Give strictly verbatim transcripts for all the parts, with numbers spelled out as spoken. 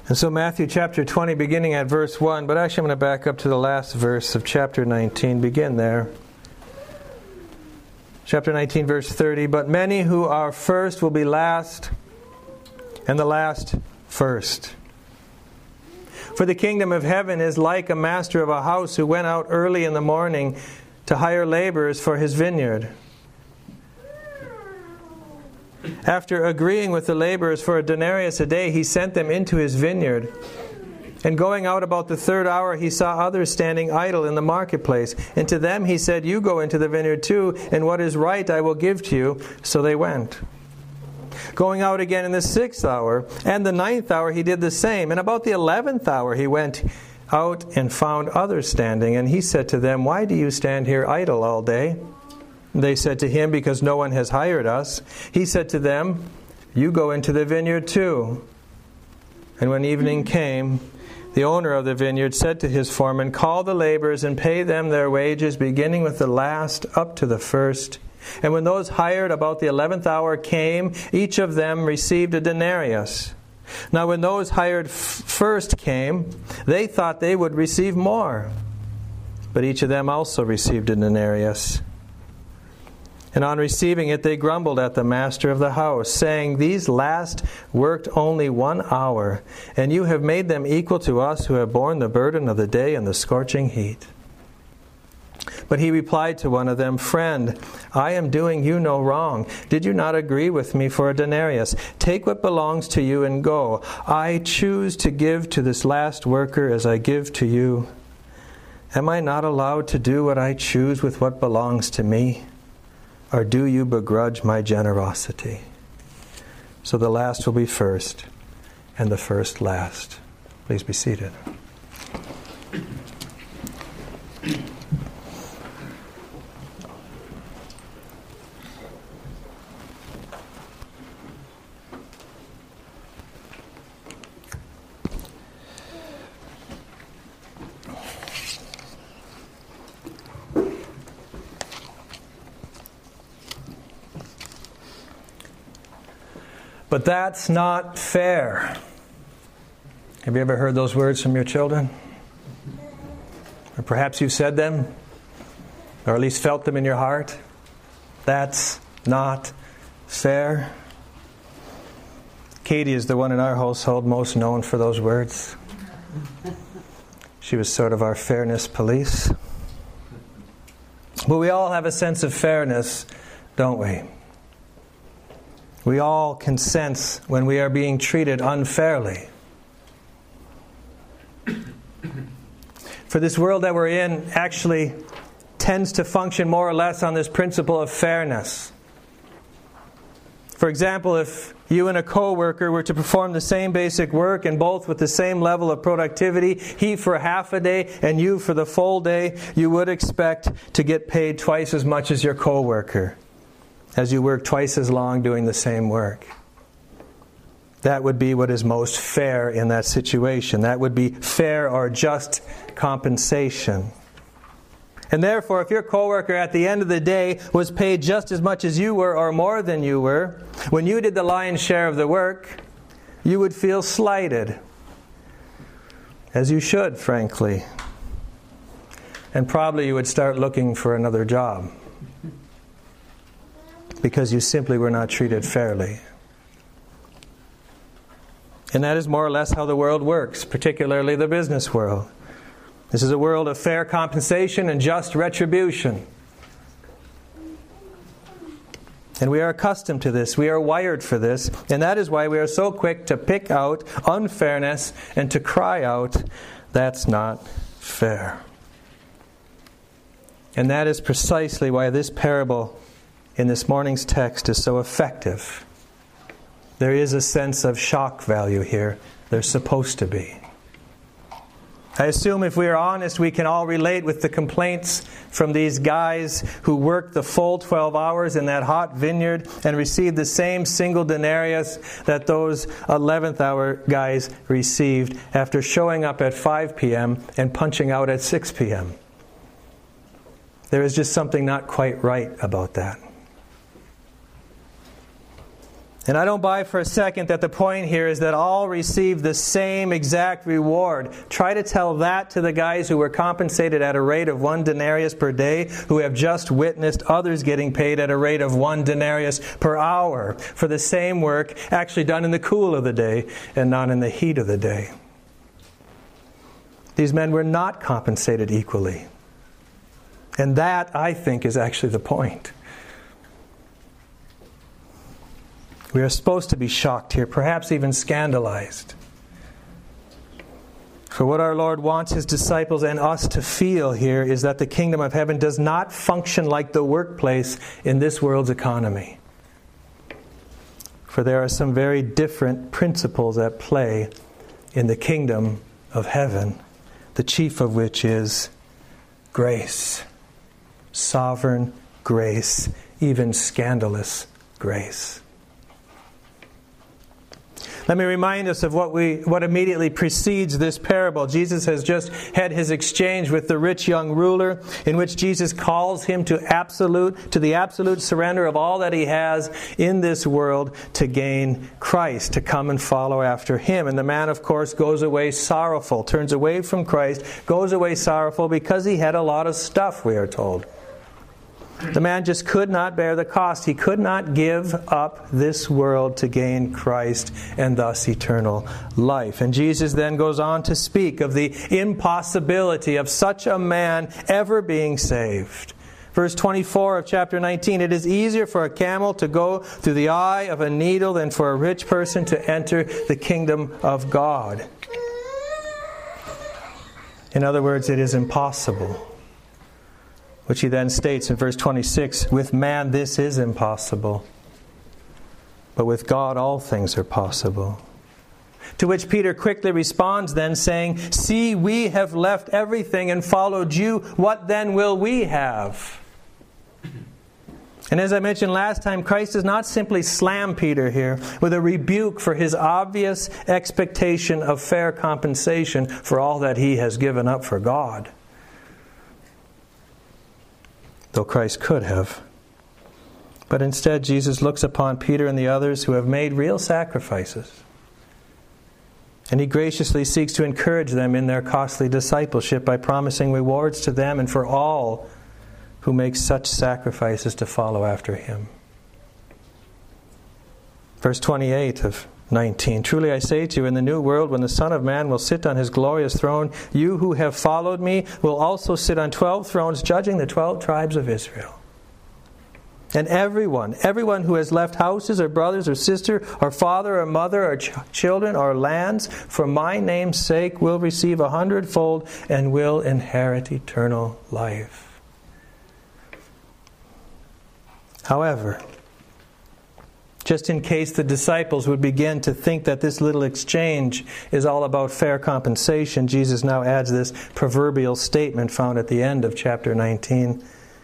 And so Matthew chapter twenty, beginning at verse one, but actually I'm going to back up to the last verse of chapter nineteen. Begin there. Chapter nineteen, verse thirty, but many who are first will be last, and the last first. For the kingdom of heaven is like a master of a house who went out early in the morning to hire laborers for his vineyard. After agreeing with the laborers for a denarius a day, he sent them into his vineyard. And going out about the third hour, he saw others standing idle in the marketplace. And to them he said, you go into the vineyard too, and what is right I will give to you. So they went. Going out again in the sixth hour, and the ninth hour he did the same. And about the eleventh hour he went out and found others standing. And he said to them, why do you stand here idle all day? They said to him, because no one has hired us. He said to them, you go into the vineyard too. And when evening came, the owner of the vineyard said to his foreman, call the laborers and pay them their wages, beginning with the last up to the first. And when those hired about the eleventh hour came, each of them received a denarius. Now when those hired f- first came, they thought they would receive more. But each of them also received a denarius. And on receiving it, they grumbled at the master of the house, saying, these last worked only one hour, and you have made them equal to us who have borne the burden of the day and the scorching heat. But he replied to one of them, friend, I am doing you no wrong. Did you not agree with me for a denarius? Take what belongs to you and go. I choose to give to this last worker as I give to you. Am I not allowed to do what I choose with what belongs to me? Or do you begrudge my generosity? So the last will be first, and the first last. Please be seated. But that's not fair. Have you ever heard those words from your children? Or perhaps you've said them, or at least felt them in your heart. That's not fair. Katie is the one in our household most known for those words. She was sort of our fairness police. But we all have a sense of fairness, don't we? We all can sense when we are being treated unfairly. For this world that we're in actually tends to function more or less on this principle of fairness. For example, if you and a co-worker were to perform the same basic work and both with the same level of productivity, he for half a day and you for the full day, you would expect to get paid twice as much as your co-worker, as you work twice as long doing the same work. That would be what is most fair in that situation. That would be fair or just compensation. And therefore, if your coworker at the end of the day was paid just as much as you were or more than you were, when you did the lion's share of the work, you would feel slighted. As you should, frankly. And probably you would start looking for another job, because you simply were not treated fairly. And that is more or less how the world works, particularly the business world. This is a world of fair compensation and just retribution. And we are accustomed to this. We are wired for this. And that is why we are so quick to pick out unfairness and to cry out, that's not fair. And that is precisely why this parable in this morning's text is so effective. There is a sense of shock value here. There's supposed to be. I assume if we are honest, we can all relate with the complaints from these guys who worked the full twelve hours in that hot vineyard and received the same single denarius that those eleventh hour guys received after showing up at five p.m. and punching out at six p.m. There is just something not quite right about that. And I don't buy for a second that the point here is that all receive the same exact reward. Try to tell that to the guys who were compensated at a rate of one denarius per day, who have just witnessed others getting paid at a rate of one denarius per hour for the same work actually done in the cool of the day and not in the heat of the day. These men were not compensated equally. And that, I think, is actually the point. We are supposed to be shocked here, perhaps even scandalized. For what our Lord wants His disciples and us to feel here is that the kingdom of heaven does not function like the workplace in this world's economy. For there are some very different principles at play in the kingdom of heaven, the chief of which is grace. Sovereign grace, even scandalous grace. Let me remind us of what we what immediately precedes this parable. Jesus has just had his exchange with the rich young ruler, in which Jesus calls him to absolute to the absolute surrender of all that he has in this world to gain Christ, to come and follow after him. And the man, of course, goes away sorrowful, turns away from Christ, goes away sorrowful because he had a lot of stuff, we are told. The man just could not bear the cost. He could not give up this world to gain Christ and thus eternal life. And Jesus then goes on to speak of the impossibility of such a man ever being saved. Verse twenty-four of chapter nineteen, it is easier for a camel to go through the eye of a needle than for a rich person to enter the kingdom of God. In other words, it is impossible. Which he then states in verse twenty-six, with man this is impossible, but with God all things are possible. To which Peter quickly responds then, saying, see, we have left everything and followed you. What then will we have? And as I mentioned last time, Christ does not simply slam Peter here with a rebuke for his obvious expectation of fair compensation for all that he has given up for God. Though Christ could have. But instead, Jesus looks upon Peter and the others who have made real sacrifices. And He graciously seeks to encourage them in their costly discipleship by promising rewards to them and for all who make such sacrifices to follow after Him. Verse twenty-eight of nineteen, truly I say to you, in the new world, when the Son of Man will sit on His glorious throne, you who have followed me will also sit on twelve thrones, judging the twelve tribes of Israel. And everyone, everyone who has left houses or brothers or sister or father or mother or ch- children or lands for my name's sake will receive a hundredfold and will inherit eternal life. However, just in case the disciples would begin to think that this little exchange is all about fair compensation, Jesus now adds this proverbial statement found at the end of chapter nineteen.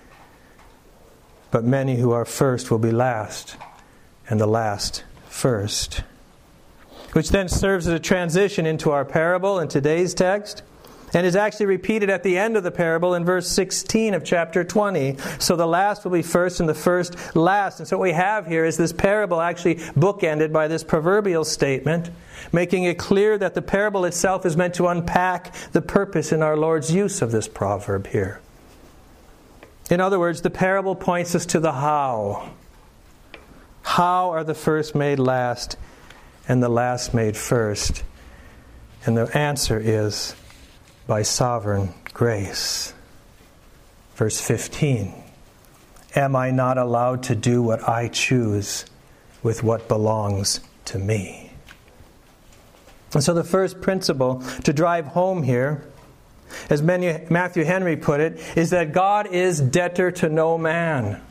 But many who are first will be last, and the last first. Which then serves as a transition into our parable in today's text, and is actually repeated at the end of the parable in verse sixteen of chapter twenty. So the last will be first and the first last. And so what we have here is this parable actually bookended by this proverbial statement, making it clear that the parable itself is meant to unpack the purpose in our Lord's use of this proverb here. In other words, the parable points us to the how. How are the first made last and the last made first? And the answer is by sovereign grace. Verse fifteen. Am I not allowed to do what I choose with what belongs to me? And so the first principle to drive home here, as Matthew Henry put it, is that God is debtor to no man.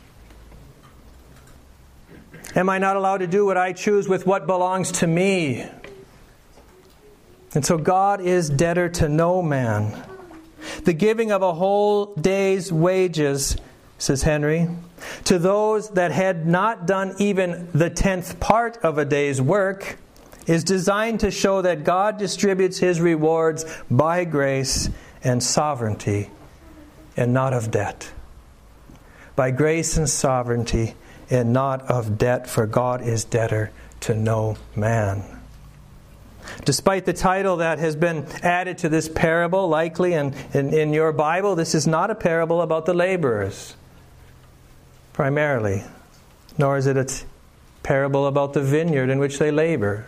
Am I not allowed to do what I choose with what belongs to me? And so God is debtor to no man. The giving of a whole day's wages, says Henry, to those that had not done even the tenth part of a day's work, is designed to show that God distributes His rewards by grace and sovereignty, and not of debt. By grace and sovereignty, and not of debt, for God is debtor to no man. Despite the title that has been added to this parable, likely in, in, in your Bible, this is not a parable about the laborers, primarily. Nor is it a t- parable about the vineyard in which they labor.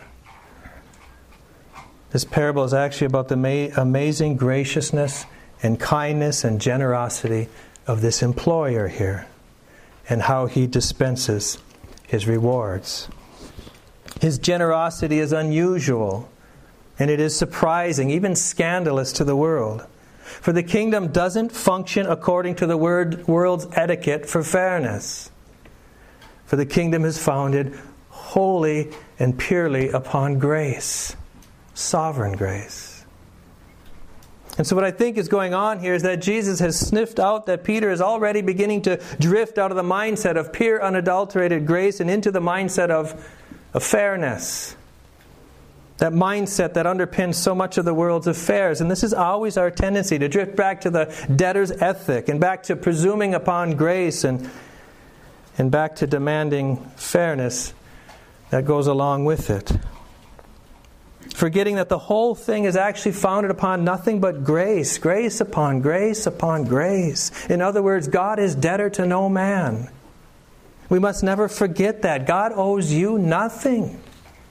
This parable is actually about the ma- amazing graciousness and kindness and generosity of this employer here, and how he dispenses his rewards. His generosity is unusual, and it is surprising, even scandalous to the world. For the kingdom doesn't function according to the word, world's etiquette for fairness. For the kingdom is founded wholly and purely upon grace, sovereign grace. And so what I think is going on here is that Jesus has sniffed out that Peter is already beginning to drift out of the mindset of pure, unadulterated grace and into the mindset of, of fairness. That mindset that underpins so much of the world's affairs. And this is always our tendency, to drift back to the debtor's ethic and back to presuming upon grace and, and back to demanding fairness that goes along with it. Forgetting that the whole thing is actually founded upon nothing but grace. Grace upon grace upon grace. In other words, God is debtor to no man. We must never forget that. God owes you nothing.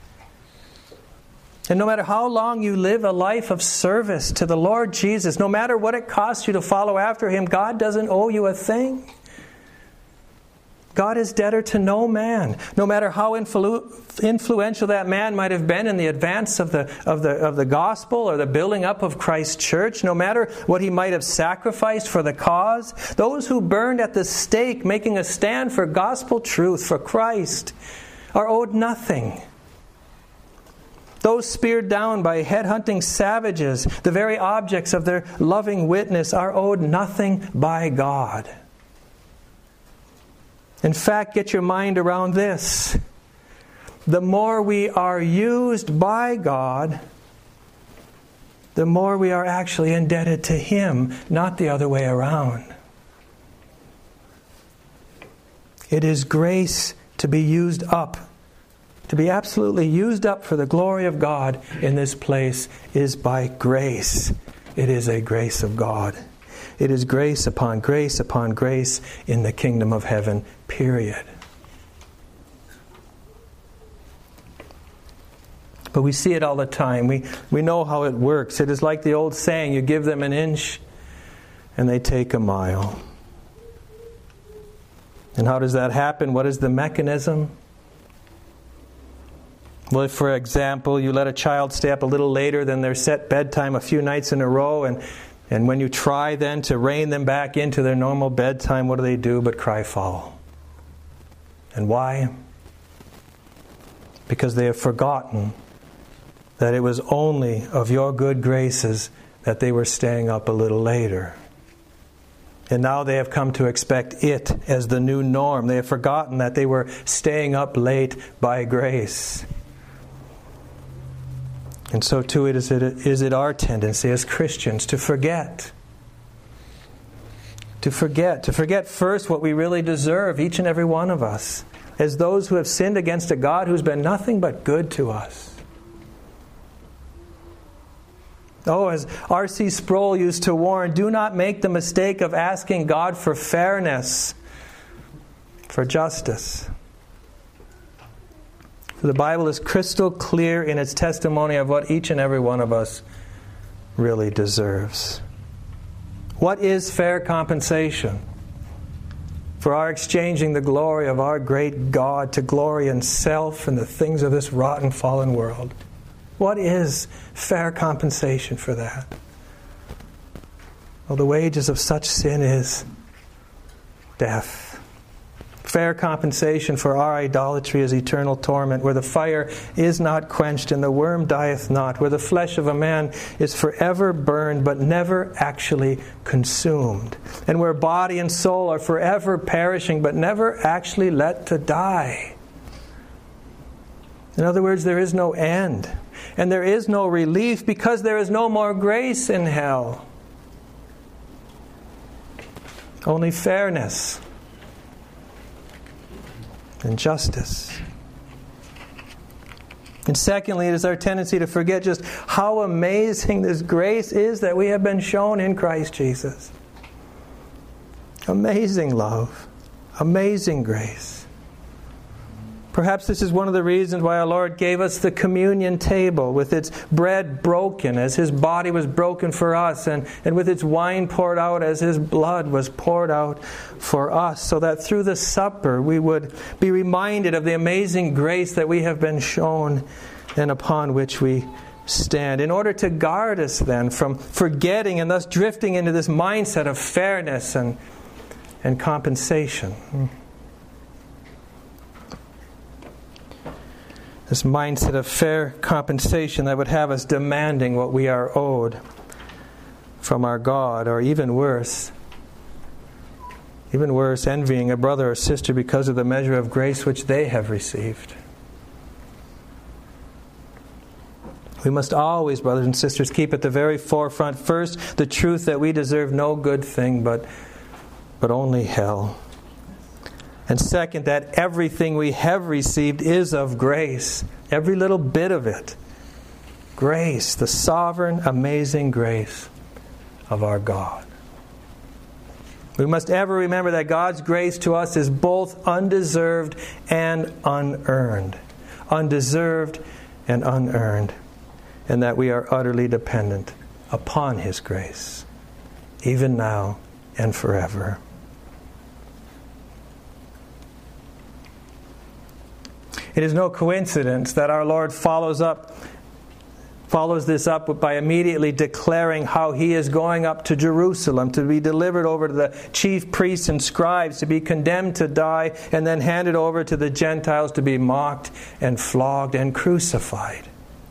And no matter how long you live a life of service to the Lord Jesus, no matter what it costs you to follow after Him, God doesn't owe you a thing. God is debtor to no man. No matter how influ- influential that man might have been in the advance of the, of, the, of the gospel or the building up of Christ's church, no matter what he might have sacrificed for the cause, those who burned at the stake making a stand for gospel truth, for Christ, are owed nothing. Those speared down by headhunting savages, the very objects of their loving witness, are owed nothing by God. In fact, get your mind around this. The more we are used by God, the more we are actually indebted to Him, not the other way around. It is grace to be used up. To be absolutely used up for the glory of God in this place is by grace. It is a grace of God. It is grace upon grace upon grace in the kingdom of heaven, period. But we see it all the time. We, we know how it works. It is like the old saying, you give them an inch and they take a mile. And how does that happen? What is the mechanism? Well, if, for example, you let a child stay up a little later than their set bedtime a few nights in a row, and And when you try then to rein them back into their normal bedtime, what do they do but cry foul? And why? Because they have forgotten that it was only of your good graces that they were staying up a little later. And now they have come to expect it as the new norm. They have forgotten that they were staying up late by grace. And so too it is, it is it our tendency as Christians to forget. To forget. To forget first what we really deserve, each and every one of us, as those who have sinned against a God who's been nothing but good to us. Oh, as R C Sproul used to warn, do not make the mistake of asking God for fairness, for justice. The Bible is crystal clear in its testimony of what each and every one of us really deserves. What is fair compensation for our exchanging the glory of our great God to glory in self and the things of this rotten, fallen world? What is fair compensation for that? Well, the wages of such sin is death. Fair compensation for our idolatry is eternal torment, where the fire is not quenched and the worm dieth not, where the flesh of a man is forever burned but never actually consumed, and where body and soul are forever perishing but never actually let to die. In other words, there is no end, and there is no relief because there is no more grace in hell. Only fairness and justice. And secondly, it is our tendency to forget just how amazing this grace is that we have been shown in Christ Jesus. Amazing love. Amazing grace. Perhaps this is one of the reasons why our Lord gave us the communion table with its bread broken as His body was broken for us, and, and with its wine poured out as His blood was poured out for us, so that through the supper we would be reminded of the amazing grace that we have been shown and upon which we stand, in order to guard us then from forgetting and thus drifting into this mindset of fairness and, and compensation. This mindset of fair compensation that would have us demanding what we are owed from our God, or even worse, even worse, envying a brother or sister because of the measure of grace which they have received. We must always, brothers and sisters, keep at the very forefront, first, the truth that we deserve no good thing but, but only hell. And second, that everything we have received is of grace. Every little bit of it. Grace, the sovereign, amazing grace of our God. We must ever remember that God's grace to us is both undeserved and unearned. Undeserved and unearned. And that we are utterly dependent upon His grace, even now and forever. It is no coincidence that our Lord follows up, follows this up by immediately declaring how He is going up to Jerusalem to be delivered over to the chief priests and scribes, to be condemned to die, and then handed over to the Gentiles to be mocked and flogged and crucified.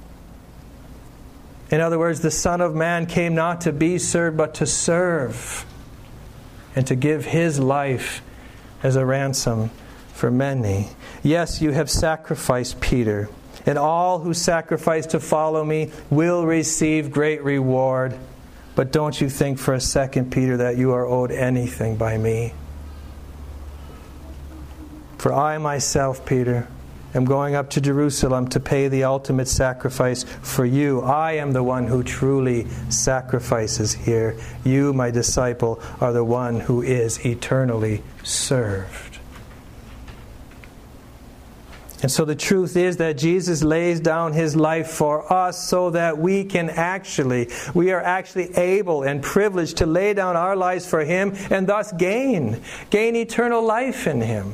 In other words, the Son of Man came not to be served, but to serve, and to give His life as a ransom for many. Yes, you have sacrificed, Peter, and all who sacrifice to follow me will receive great reward. But don't you think for a second, Peter, that you are owed anything by me. For I myself, Peter, am going up to Jerusalem to pay the ultimate sacrifice for you. I am the one who truly sacrifices here. You, my disciple, are the one who is eternally served. And so the truth is that Jesus lays down His life for us so that we can actually, we are actually able and privileged to lay down our lives for Him and thus gain, gain eternal life in Him.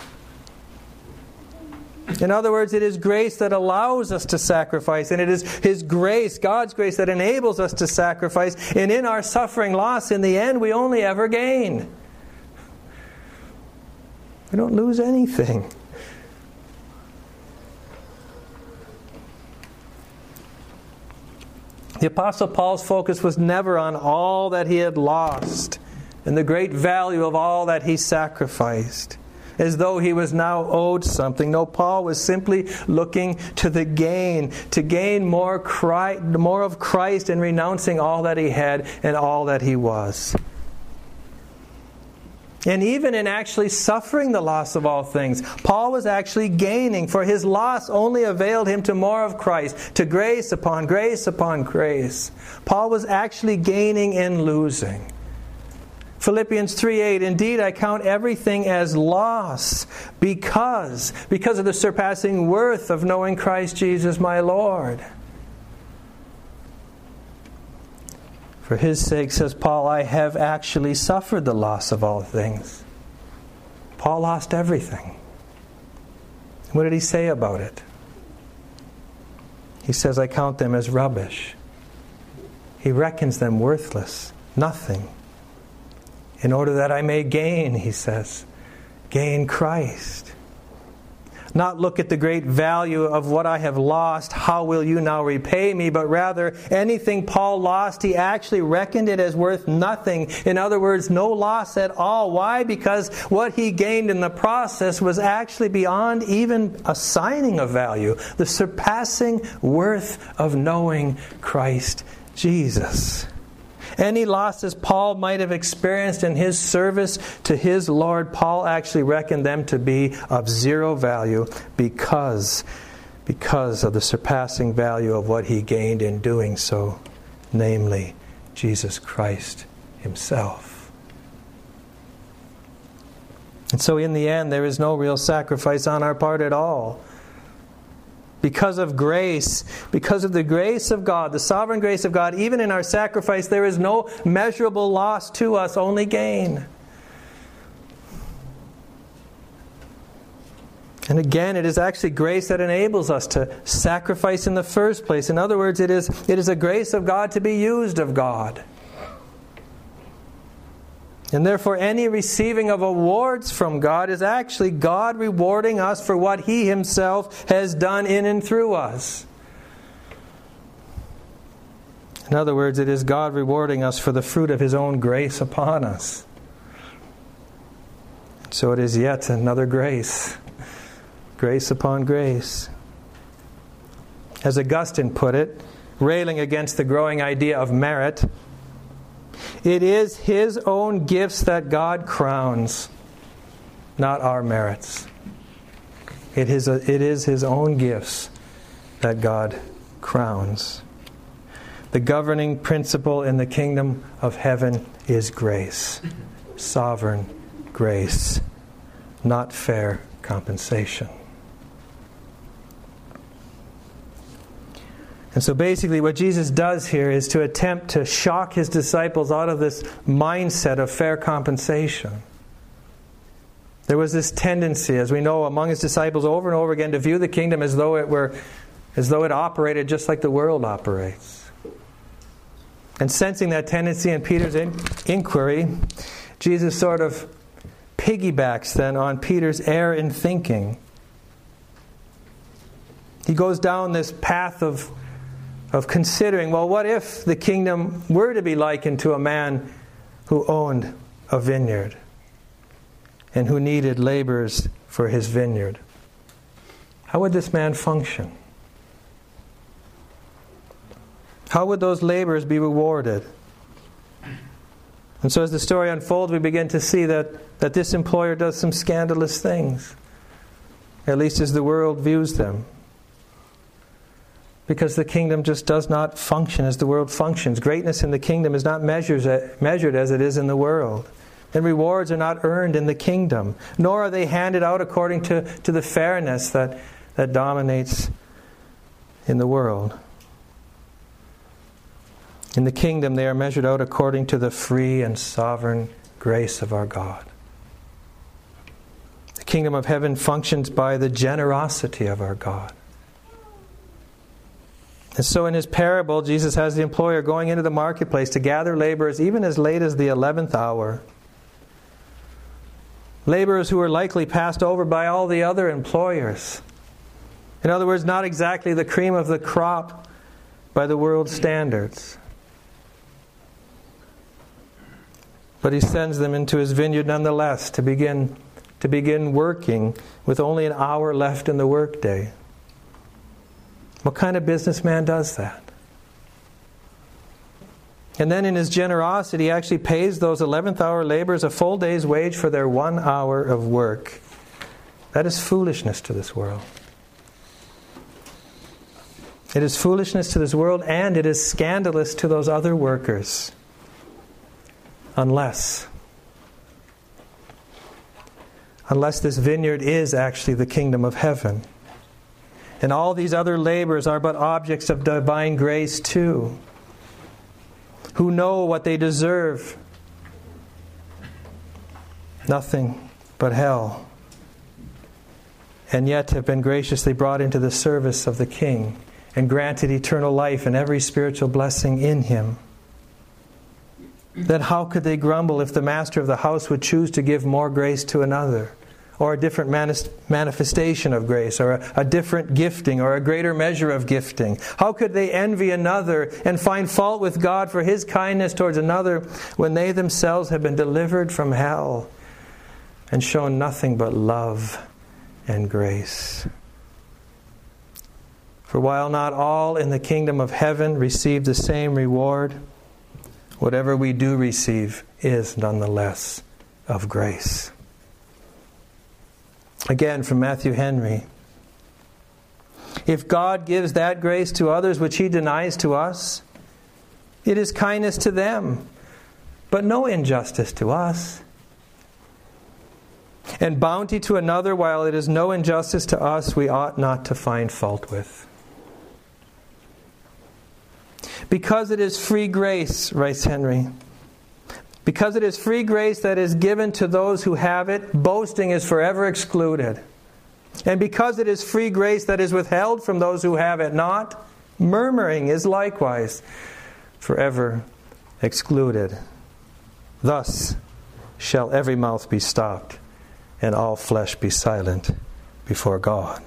In other words, it is grace that allows us to sacrifice, and it is His grace, God's grace, that enables us to sacrifice. And in our suffering loss, in the end, we only ever gain. We don't lose anything. The Apostle Paul's focus was never on all that he had lost and the great value of all that he sacrificed, as though he was now owed something. No, Paul was simply looking to the gain, to gain more, Christ, more of Christ and renouncing all that he had and all that he was. And even in actually suffering the loss of all things, Paul was actually gaining, for his loss only availed him to more of Christ, to grace upon grace upon grace. Paul was actually gaining in losing. Philippians three eight, indeed I count everything as loss because, because of the surpassing worth of knowing Christ Jesus my Lord. For His sake, says Paul, I have actually suffered the loss of all things. Paul lost everything. What did he say about it? He says, I count them as rubbish. He reckons them worthless, nothing. In order that I may gain, he says, gain Christ. Not look at the great value of what I have lost, how will you now repay me, but rather anything Paul lost, he actually reckoned it as worth nothing. In other words, no loss at all. Why? Because what he gained in the process was actually beyond even assigning a value. The surpassing worth of knowing Christ Jesus. Any losses Paul might have experienced in his service to his Lord, Paul actually reckoned them to be of zero value because, because of the surpassing value of what he gained in doing so, namely Jesus Christ himself. And so in the end, there is no real sacrifice on our part at all. Because of grace, because of the grace of God, the sovereign grace of God, even in our sacrifice, there is no measurable loss to us, only gain. And again, it is actually grace that enables us to sacrifice in the first place. In other words, it is, it is a grace of God to be used of God. And therefore, any receiving of awards from God is actually God rewarding us for what He Himself has done in and through us. In other words, it is God rewarding us for the fruit of His own grace upon us. So it is yet another grace. Grace upon grace. As Augustine put it, railing against the growing idea of merit, it is His own gifts that God crowns, not our merits. It is, a, it is His own gifts that God crowns. The governing principle in the kingdom of heaven is grace. Sovereign grace, not fair compensation. And so basically what Jesus does here is to attempt to shock His disciples out of this mindset of fair compensation. There was this tendency, as we know, among His disciples over and over again to view the kingdom as though it were, as though it operated just like the world operates. And sensing that tendency in Peter's in- inquiry, Jesus sort of piggybacks then on Peter's error in thinking. He goes down this path of of considering, well, what if the kingdom were to be likened to a man who owned a vineyard and who needed laborers for his vineyard? How would this man function? How would those laborers be rewarded? And so as the story unfolds, we begin to see that, that this employer does some scandalous things, at least as the world views them. Because the kingdom just does not function as the world functions. Greatness in the kingdom is not measured as it is in the world. And rewards are not earned in the kingdom. Nor are they handed out according to, to the fairness that, that dominates in the world. In the kingdom, they are measured out according to the free and sovereign grace of our God. The kingdom of heaven functions by the generosity of our God. And so in His parable, Jesus has the employer going into the marketplace to gather laborers even as late as the eleventh hour. Laborers who were likely passed over by all the other employers. In other words, not exactly the cream of the crop by the world's standards. But He sends them into His vineyard nonetheless to begin, to begin working with only an hour left in the workday. What kind of businessman does that? And then in His generosity, He actually pays those eleventh hour laborers a full day's wage for their one hour of work. That is foolishness to this world. It is foolishness to this world, and it is scandalous to those other workers. Unless, unless this vineyard is actually the kingdom of heaven. And all these other laborers are but objects of divine grace too, who know what they deserve. Nothing but hell. And yet have been graciously brought into the service of the King and granted eternal life and every spiritual blessing in Him. Then how could they grumble if the master of the house would choose to give more grace to another? Or a different manifestation of grace, or a, a different gifting, or a greater measure of gifting? How could they envy another and find fault with God for His kindness towards another when they themselves have been delivered from hell and shown nothing but love and grace? For while not all in the kingdom of heaven receive the same reward, whatever we do receive is nonetheless of grace. Again, from Matthew Henry. If God gives that grace to others which He denies to us, it is kindness to them, but no injustice to us. And bounty to another, while it is no injustice to us, we ought not to find fault with. Because it is free grace, writes Henry, because it is free grace that is given to those who have it, boasting is forever excluded. And because it is free grace that is withheld from those who have it not, murmuring is likewise forever excluded. Thus shall every mouth be stopped, and all flesh be silent before God.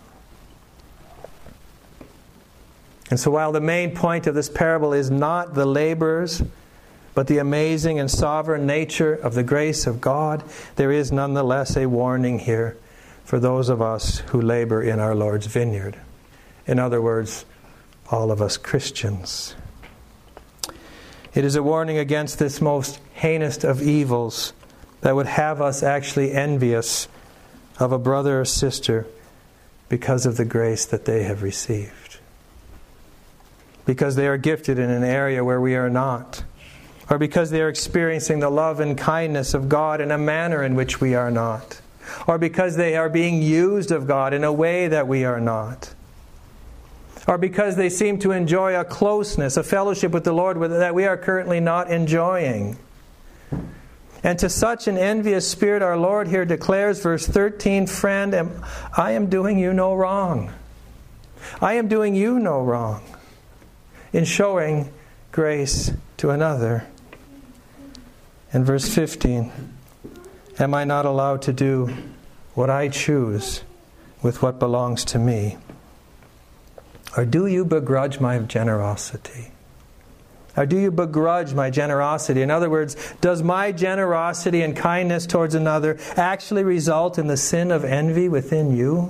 And so while the main point of this parable is not the laborers, but the amazing and sovereign nature of the grace of God, there is nonetheless a warning here for those of us who labor in our Lord's vineyard. In other words, all of us Christians. It is a warning against this most heinous of evils that would have us actually envious of a brother or sister because of the grace that they have received. Because they are gifted in an area where we are not. Or because they are experiencing the love and kindness of God in a manner in which we are not. Or because they are being used of God in a way that we are not. Or because they seem to enjoy a closeness, a fellowship with the Lord that we are currently not enjoying. And to such an envious spirit, our Lord here declares, verse thirteen, friend, I am doing you no wrong. I am doing you no wrong in showing grace to another. And verse fifteen, am I not allowed to do what I choose with what belongs to me? Or do you begrudge my generosity? Or do you begrudge my generosity? In other words, does my generosity and kindness towards another actually result in the sin of envy within you?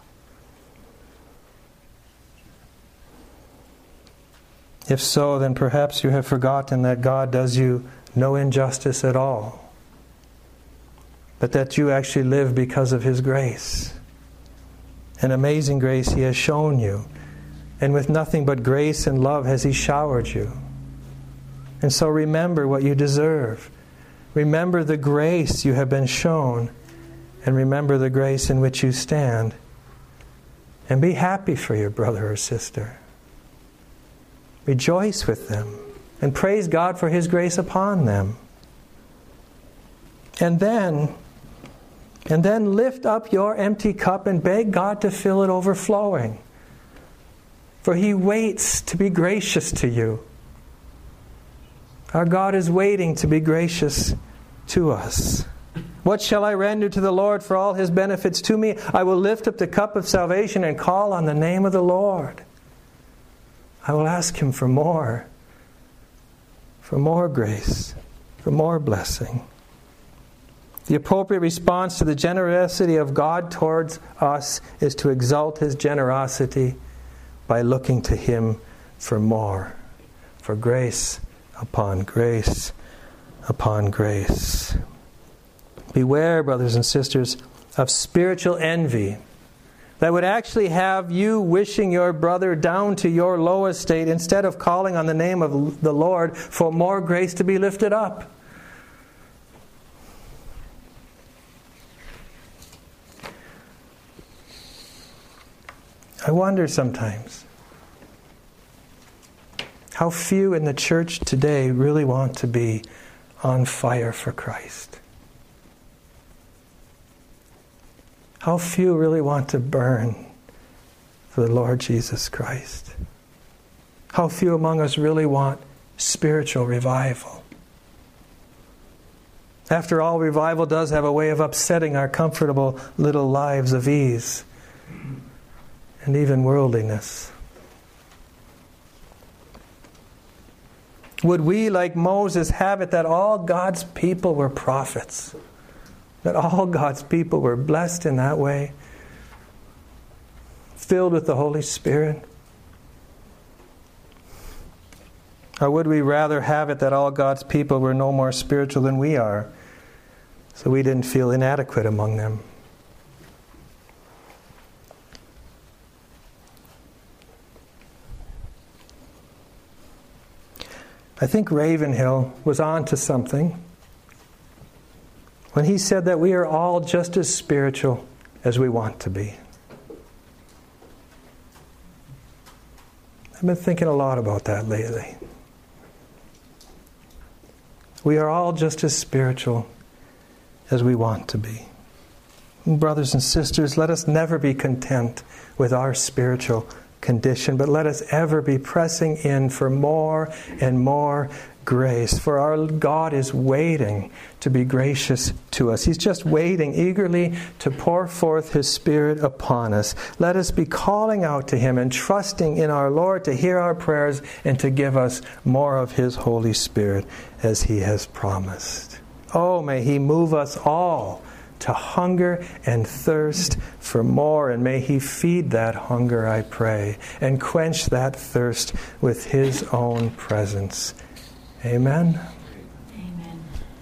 If so, then perhaps you have forgotten that God does you no injustice at all, but that you actually live because of His grace. An amazing grace He has shown you, and with nothing but grace and love has He showered you. And so remember what you deserve. Remember the grace you have been shown, and remember the grace in which you stand. And be happy for your brother or sister. Rejoice with them, and praise God for His grace upon them. And then, and then lift up your empty cup and beg God to fill it overflowing. For He waits to be gracious to you. Our God is waiting to be gracious to us. What shall I render to the Lord for all His benefits to me? I will lift up the cup of salvation and call on the name of the Lord. I will ask Him for more, for more grace, for more blessing. The appropriate response to the generosity of God towards us is to exalt His generosity by looking to Him for more, for grace upon grace upon grace. Beware, brothers and sisters, of spiritual envy that would actually have you wishing your brother down to your low estate instead of calling on the name of the Lord for more grace to be lifted up. I wonder sometimes how few in the church today really want to be on fire for Christ. How few really want to burn for the Lord Jesus Christ. How few among us really want spiritual revival. After all, revival does have a way of upsetting our comfortable little lives of ease and even worldliness. Would we, like Moses, have it that all God's people were prophets? That all God's people were blessed in that way? Filled with the Holy Spirit? Or would we rather have it that all God's people were no more spiritual than we are, so we didn't feel inadequate among them? I think Ravenhill was on to something when he said that we are all just as spiritual as we want to be. I've been thinking a lot about that lately. We are all just as spiritual as we want to be. And brothers and sisters, let us never be content with our spiritual condition, but let us ever be pressing in for more and more grace. For our God is waiting to be gracious to us. He's just waiting eagerly to pour forth His Spirit upon us. Let us be calling out to Him and trusting in our Lord to hear our prayers and to give us more of His Holy Spirit as He has promised. Oh, may He move us all to hunger and thirst for more, and may He feed that hunger, I pray, and quench that thirst with His own presence. Amen.